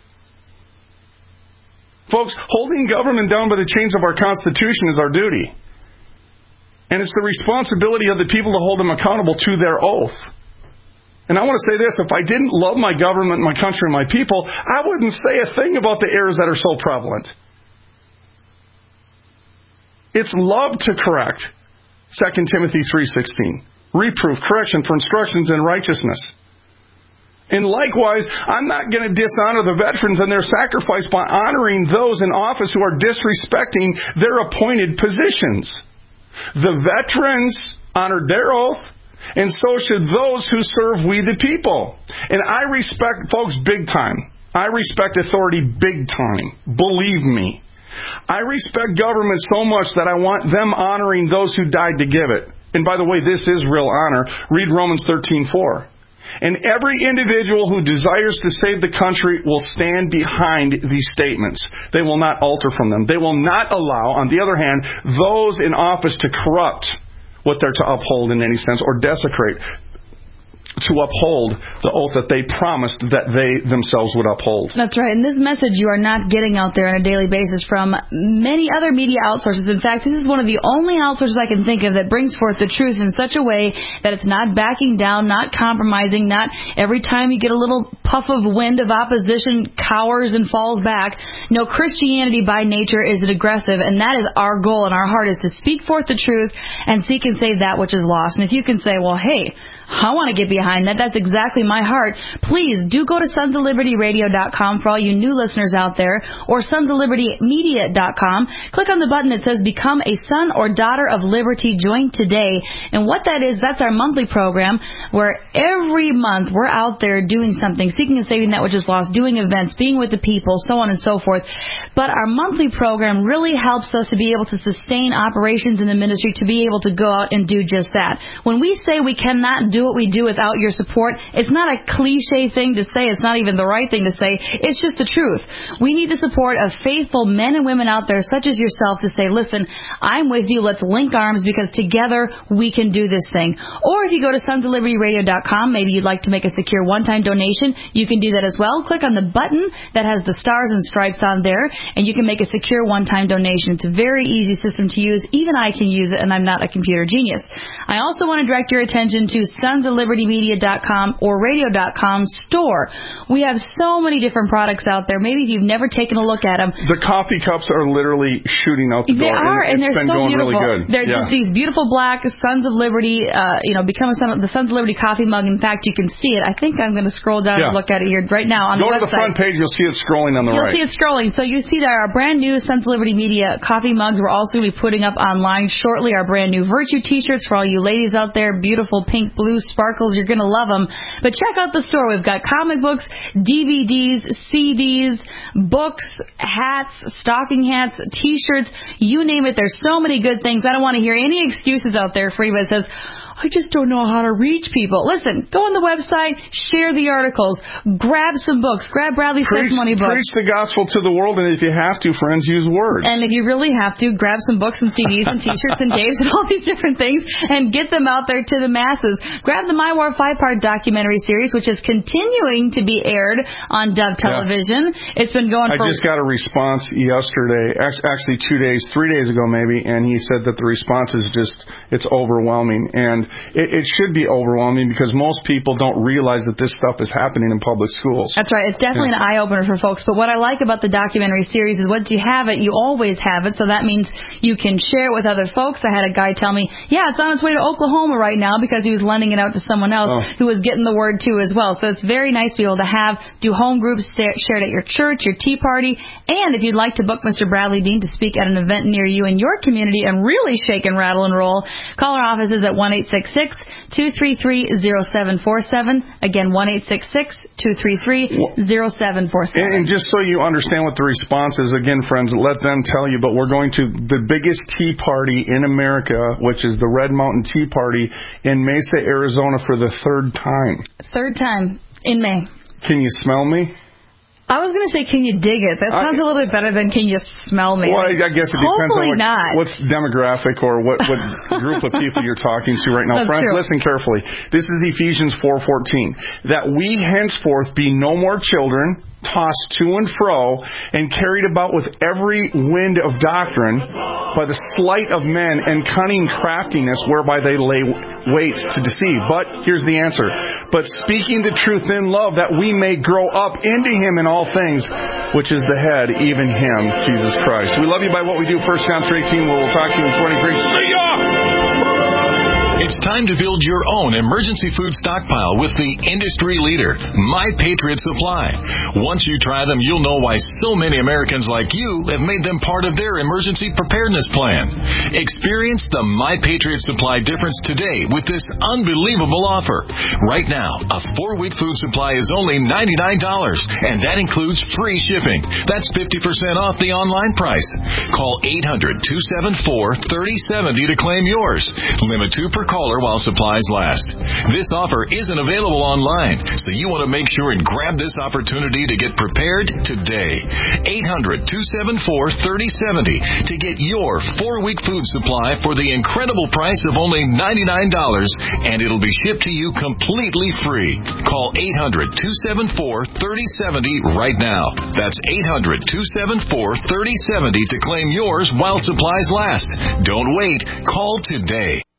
Folks, holding government down by the chains of our Constitution is our duty. And it's the responsibility of the people to hold them accountable to their oath. And I want to say this, if I didn't love my government, my country, and my people, I wouldn't say a thing about the errors that are so prevalent. It's love to correct. Second Timothy three sixteen. Reproof, correction for instructions in righteousness. And likewise, I'm not going to dishonor the veterans and their sacrifice by honoring those in office who are disrespecting their appointed positions. The veterans honored their oath, and so should those who serve we the people. And I respect, folks, big time. I respect authority big time. Believe me. I respect government so much that I want them honoring those who died to give it. And by the way, this is real honor. Read Romans thirteen four. And every individual who desires to save the country will stand behind these statements. They will not alter from them. They will not allow, on the other hand, those in office to corrupt what they're to uphold in any sense or desecrate, to uphold the oath that they promised that they themselves would uphold. That's right. And this message you are not getting out there on a daily basis from many other media outsources. In fact, this is one of the only outsources I can think of that brings forth the truth in such a way that it's not backing down, not compromising, not every time you get a little puff of wind of opposition cowers and falls back. No, Christianity by nature is aggressive, and that is our goal and our heart is to speak forth the truth and seek and save that which is lost. And if you can say, well, hey, I want to get behind that. That's exactly my heart. Please do go to sons of liberty radio dot com for all you new listeners out there, or sons of liberty media dot com. Click on the button that says Become a Son or Daughter of Liberty. Join today. And what that is, that's our monthly program where every month we're out there doing something, seeking and saving that which is lost, doing events, being with the people, so on and so forth. But our monthly program really helps us to be able to sustain operations in the ministry, to be able to go out and do just that. When we say we cannot do what we do without your support, it's not a cliche thing to say. It's not even the right thing to say. It's just the truth. We need the support of faithful men and women out there, such as yourself, to say, listen, I'm with you. Let's link arms because together we can do this thing. Or if you go to sons of liberty radio dot com, maybe you'd like to make a secure one-time donation, you can do that as well. Click on the button that has the stars and stripes on there, and you can make a secure one-time donation. It's a very easy system to use. Even I can use it, and I'm not a computer genius. I also want to direct your attention to sons of liberty media dot com or radio dot com store. We have so many different products out there. Maybe if you've never taken a look at them. The coffee cups are literally shooting out the they door. They are, and, and they're been so going beautiful. Really good. They're yeah. just these beautiful black Sons of Liberty, uh, you know, become a son of the Sons of Liberty coffee mug. In fact, you can see it. I think I'm going to scroll down yeah. and look at it here right now on Go the website. Go to the front page. You'll see it scrolling on the you'll right. You'll see it scrolling. So you see that our brand new Sons of Liberty Media coffee mugs we're also going to be putting up online shortly. Our brand new Virtue t-shirts for all you ladies out there. Beautiful pink, blue sparkles. You're going to love them. But check out the store. We've got comic books, D V Ds, C Ds, books, hats, stocking hats, t-shirts, you name it. There's so many good things. I don't want to hear any excuses out there for anybody that says, I just don't know how to reach people. Listen, go on the website, share the articles, grab some books, grab Bradley's preach, testimony books. Preach the gospel to the world, and if you have to, friends, use words. And if you really have to, grab some books and C Ds and t-shirts and tapes and all these different things and get them out there to the masses. Grab the My War five-part documentary series, which is continuing to be aired on Dove Television. Yeah. It's been going I for... I just got a response yesterday, actually two days, three days ago maybe, and he said that the response is just, it's overwhelming. And It, it should be overwhelming because most people don't realize that this stuff is happening in public schools. That's right. It's definitely yeah. an eye-opener for folks. But what I like about the documentary series is once you have it, you always have it. So that means you can share it with other folks. I had a guy tell me, yeah, it's on its way to Oklahoma right now because he was lending it out to someone else oh. who was getting the word too as well. So it's very nice to be able to have, do home groups shared at your church, your tea party. And if you'd like to book Mister Bradley Dean to speak at an event near you in your community and really shake and rattle and roll, call our offices at one eight six six, two three three, zero seven four seven. Again, one eight six six, two three three, zero seven four seven. And just so you understand what the response is, again, friends, let them tell you, but we're going to the biggest tea party in America, which is the Red Mountain Tea Party in Mesa, Arizona for the third time. Third time in May. Can you smell me? I was going to say, can you dig it? That sounds I, a little bit better than can you smell me? Well, I guess it depends Hopefully on what, not. what's demographic or what, what group of people you're talking to right now. That's Friends, true. Listen carefully. This is Ephesians four fourteen. That we henceforth be no more children, tossed to and fro, and carried about with every wind of doctrine by the sleight of men and cunning craftiness whereby they lay wait to deceive. But here's the answer. But speaking the truth in love, that we may grow up into Him in all things, which is the head, even Him, Jesus Christ. We love you by what we do. First John three eighteen. We'll talk to you in twenty-three. See ya! It's time to build your own emergency food stockpile with the industry leader, My Patriot Supply. Once you try them, you'll know why so many Americans like you have made them part of their emergency preparedness plan. Experience the My Patriot Supply difference today with this unbelievable offer. Right now, a four-week food supply is only ninety-nine dollars, and that includes free shipping. That's fifty percent off the online price. Call eight hundred, two seven four, three oh seven oh to claim yours. Limit two per caller while while supplies last. This offer isn't available online, so you want to make sure and grab this opportunity to get prepared today. eight hundred, two seven four, three oh seven oh to get your four-week food supply for the incredible price of only ninety-nine dollars, and it'll be shipped to you completely free. Call eight hundred, two seven four, three oh seven oh right now. That's eight hundred, two seven four, three oh seven oh to claim yours while supplies last. Don't wait. Call today.